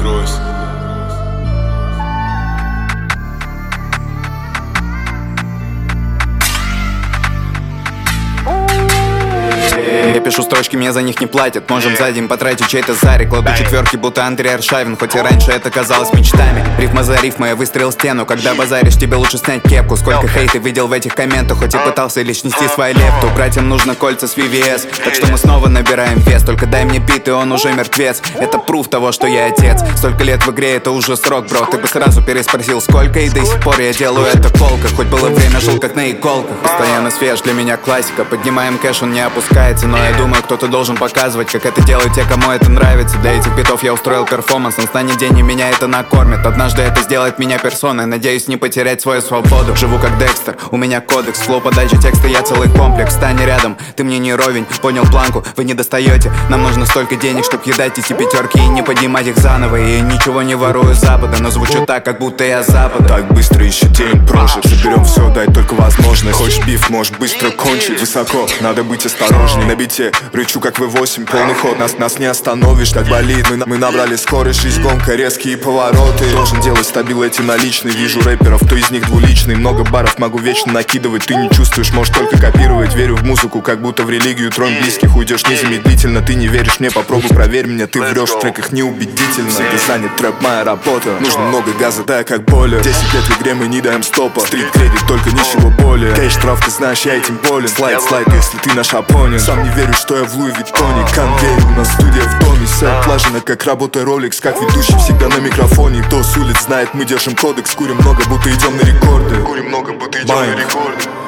Кройс. Я пишу строчки, мне за них не платят. Можем за день потратить чей-то зарик. Кладу четверки, будто Андрей Аршавин. Хоть и раньше это казалось мечтами. Рифма за рифмой, я выстрелил стену. Когда базаришь, тебе лучше снять кепку. Сколько хейта видел в этих комментах. Хоть и пытался лишь нести свою лепту. Братьям нужно кольца с VVS. Так что мы снова набираем вес. Только дай мне бит, и он уже мертвец. Это пруф того, что я отец. Столько лет в игре, это уже срок, бро. Ты бы сразу переспросил, сколько. И до сих пор я делаю это колко. Хоть было время, жил как на иголках. Постоянно свеж, для меня классика. Поднимаем кэш, он не опускается. Но я думаю, кто-то должен показывать, как это делают те, кому это нравится. Для этих битов я устроил перформанс. Настанет день, и меня это накормит. Однажды это сделает меня персоной. Надеюсь не потерять свою свободу. Живу как Декстер, у меня кодекс. Флоу, подача текста, я целый комплекс. Стань рядом, ты мне не ровень. Понял планку, вы не достаете. Нам нужно столько денег, чтоб едать эти пятерки и не поднимать их заново. И ничего не ворую с запада, но звучу так, как будто я с запада. Так быстро еще день прожит. Заберем все, дай только возможность. Хочешь биф, можешь быстро кончить. Высоко, надо быть осторожней. На бите рычу как V8, полный ход. Нас не остановишь, так болит. Мы набрали скорость, жизнь гонка, резкие повороты. Должен делать стабил эти наличные. Вижу рэперов, кто из них двуличный. Много баров могу вечно накидывать. Ты не чувствуешь, можешь только копировать. Верю в музыку, как будто в религию. Трон близких, уйдешь незамедлительно. Ты не веришь мне, попробуй проверь меня. Ты врешь в треках неубедительно. Всегда занят трэп, моя работа. Нужно много газа, да, как бойлер. 10 лет в игре, мы не даем стопа. Стрит кредит, только ничего более. Кэш, штраф, ты знаешь, я этим болен. Слайд, если ты наш оппонент. Сам не верю, что я в Луи Виттоне. Конвейер, у нас студия в доме. Вся отлажена, как работа Rolex. Как ведущий всегда на микрофоне. Кто с улиц знает, мы держим кодекс. Курим много, будто идем на рекорды. Курим много, будто идем на рекорды.